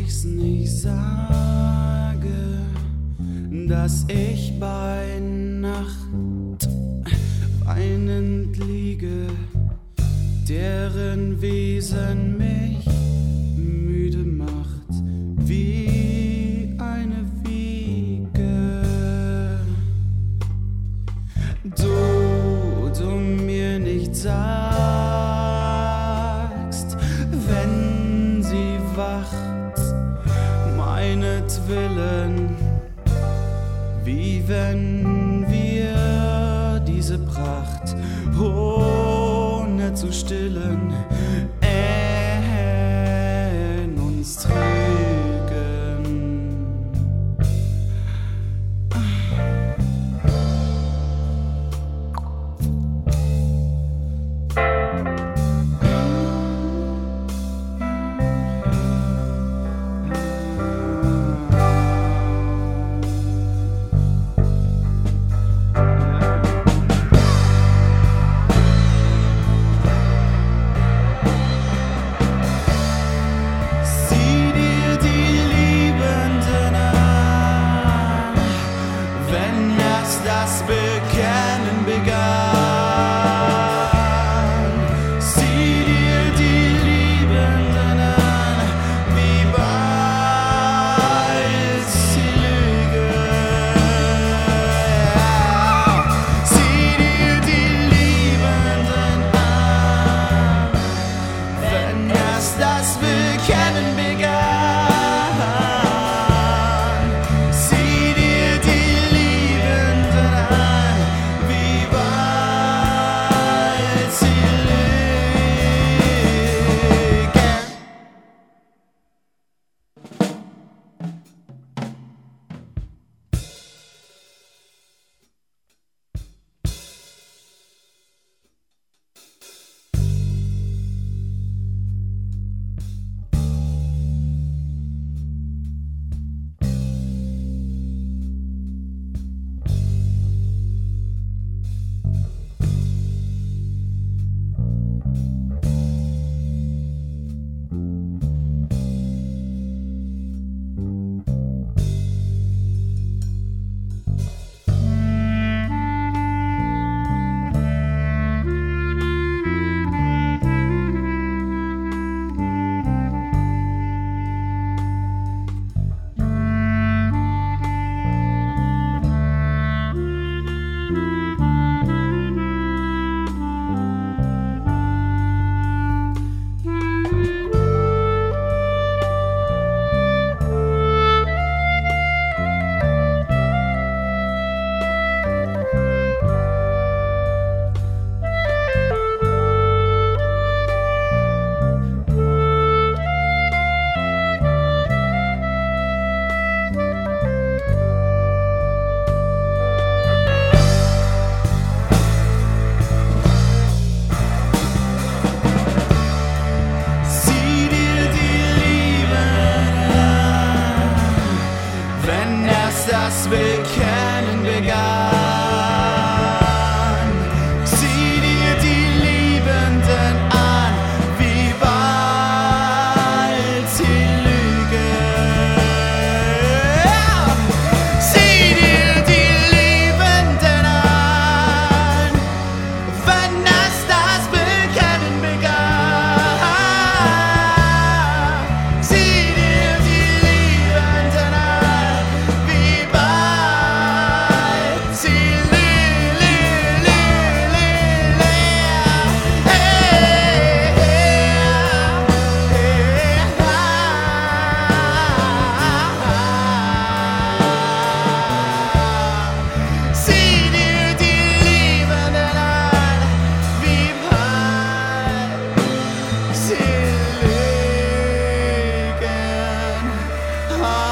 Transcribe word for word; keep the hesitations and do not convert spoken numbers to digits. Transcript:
ich's nicht sage, dass ich bei Nacht weinend liege, deren Wesen mich müde macht, wie eine Wiege. Du, du mir nicht sagst, wenn sie wacht, meinetwillen, wie wenn wir diese Pracht ohne zu stillen in uns trügen. Das Bekennen begann. Sieh dir die Liebenden an, wie bald sie lügen. Sieh dir die Liebenden an, wenn erst das Bekennen begann. Das Bekennen begann. Sieh dir die Liebenden an, wie bald sie lügen. Sieh dir die Liebenden an, wenn erst das Bekennen begann. Sieh dir die Liebenden an, wie bald sie lügen.